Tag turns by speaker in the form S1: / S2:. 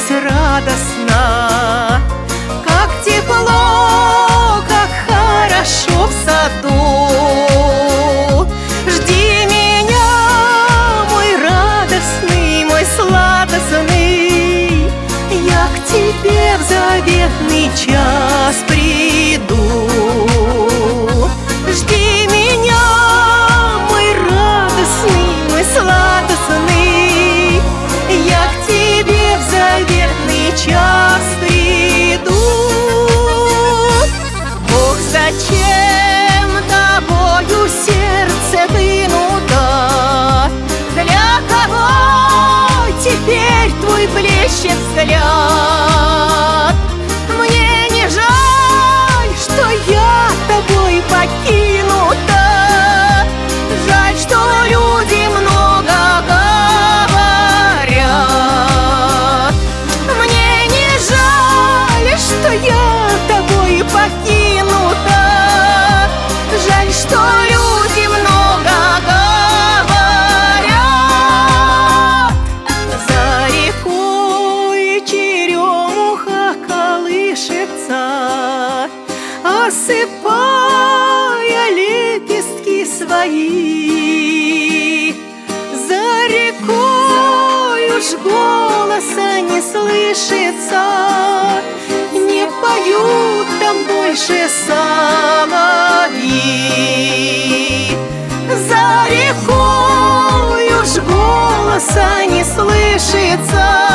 S1: радостно, как тепло, как хорошо в саду. Жди меня, мой радостный, мой сладостный, я к тебе в заветный час приду. Жди меня, мой радостный, мой сладостный, я к тебе в заветный час приду. Ох, зачем тобою сердце вынуто? Для кого теперь твой блещет взгляд? Мне не жаль, что я тобой покинута. Жаль, что люди много говорят. Мне не жаль, что я тобой покинута. Жаль, что люди много говорят. За рекой черемуха колышется, осыпая лепестки свои. За рекой уж голоса не слышится, не поют там больше соловьи. За рекой уж голоса не слышится,